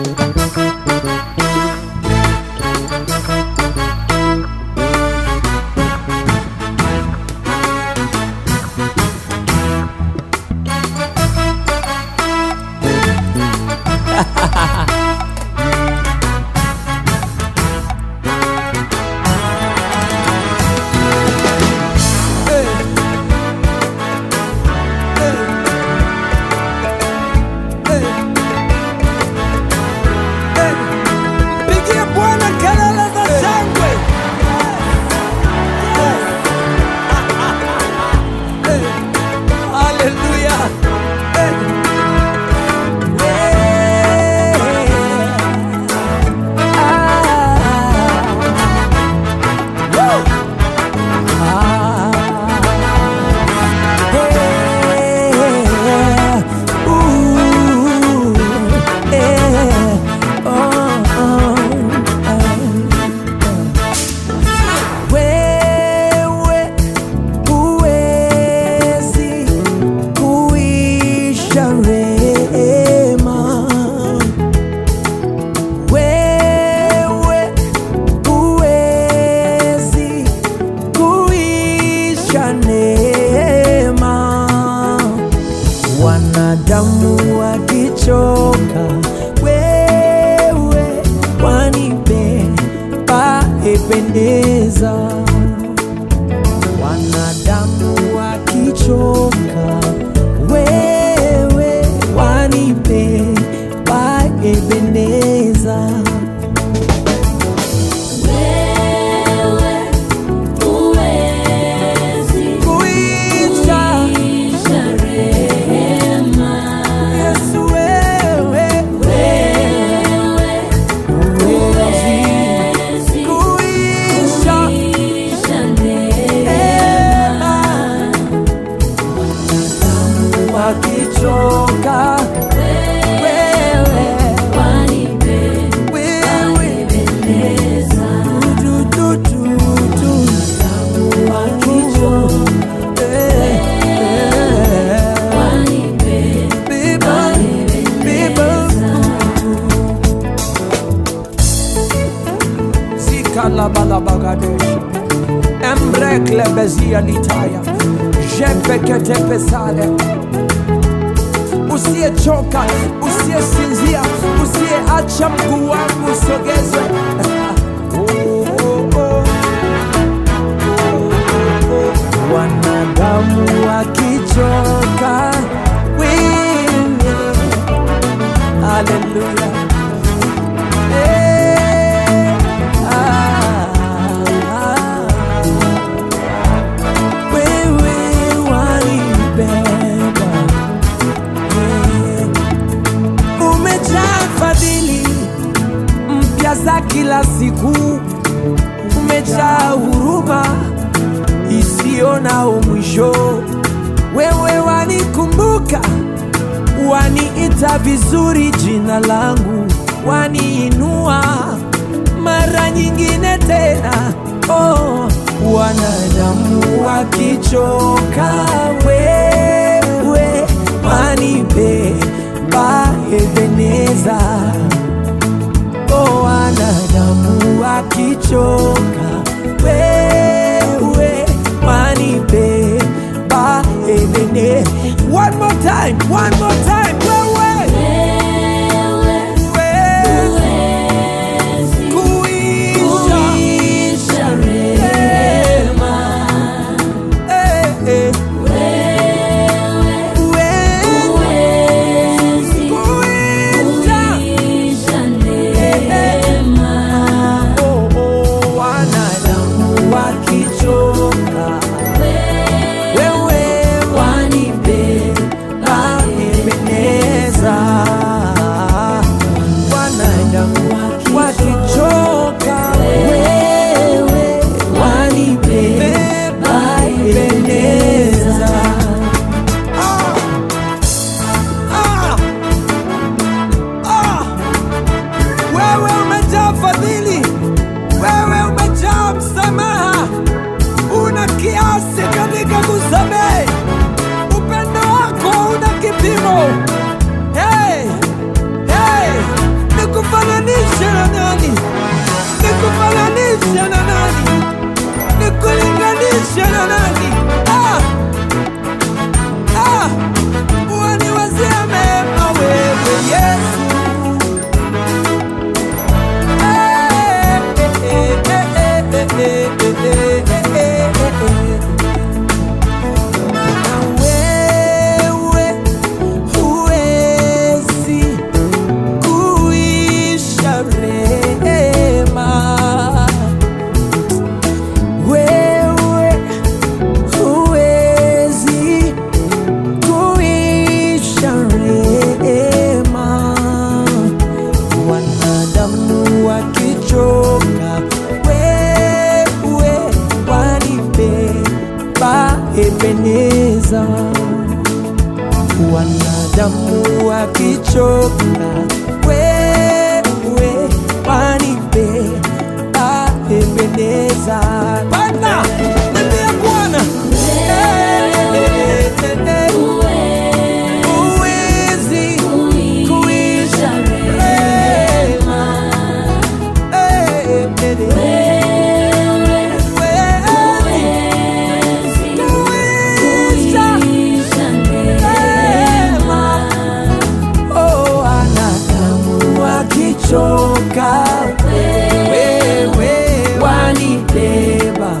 Wanadamu wakichoka, wewe wanipe paependeza. Wanadamu wakichoka, wewe wanipe paependeza. Wakichoka, wewe wanipe paependeza. Wakichoka, wanipe paependeza. Zikalabalabagadesh Embrekle bezia litaya Jepekete pesale. Usiyechoka, usiyesinzia, usiyeacha mguu wangu usogezwe. Wanadamu wakichoka, wewe, haleluya, wewe wanibeba. Umejaa fadhili mpya za kila siku, umejaa huruma isiyo na mwisho. Wewe wanikumbuka, waniita vizuri jina langu, waniinua mara nyingine tena. Oh, wanadamu wakichoka, wewe wanipe paependeza. Oh, wanadamu wakichoka, wewe wanipe paependeza. One more time, one more time, wewe kuisha rehema. wakichoka, wewe wanibeba, Ebeneza. Bwana, niambia Bwana, huwezi kuisha rehema. Choka, wewe wanibeba,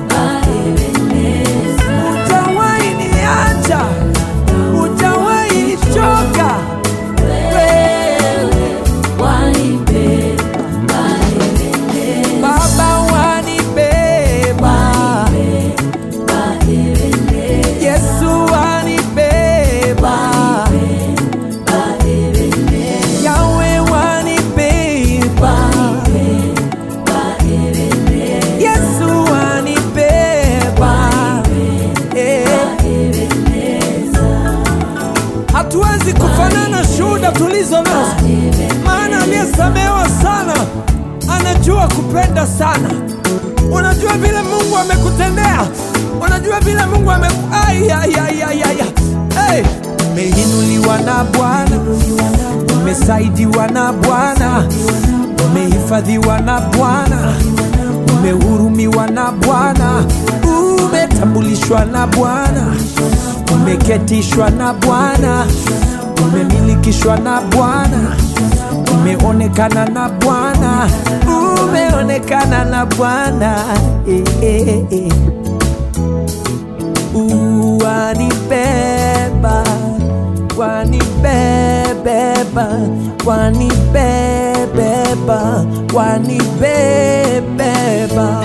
hutawahi niacha, hutawahi nichoka, wewe wanibeba, Baba wanibeba, Yesu wanibeba, hatuwezi kufanana shuhuda tulizo nazo, maana aliyesamehewa sana anajua kupenda sana. Unajua vile Mungu amekutendea, unajua vile Mungu hey! Umeinuliwa na Bwana, umesaidiwa na Bwana, umehifadhiwa na Bwana, umehurumiwa na Bwana, umetambulishwa na Bwana, umeketishwa na Bwana, umemilikishwa na Bwana, umeonekana na Bwana, umeonekana na Bwana. Wanibeba, wanibeba, wanibeba, wanibeba.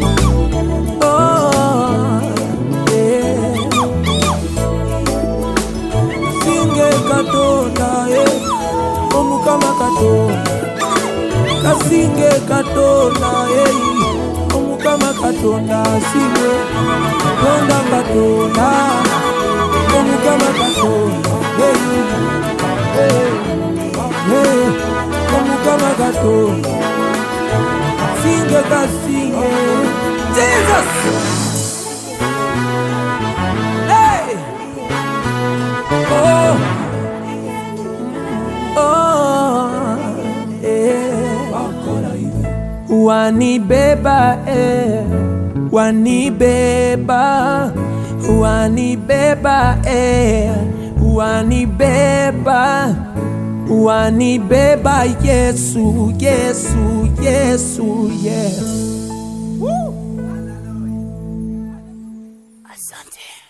Omukama Katonda, kasinge Katonda, Omukama Katonda, singe Katonda, Katonda, Omukama Katonda, Omukama Katonda, singe kasinge, Jesus. Wanibeba, wanibeba, wanibeba, wanibeba, wanibeba, Yesu, Yesu, Yesu, Yesu. Asante.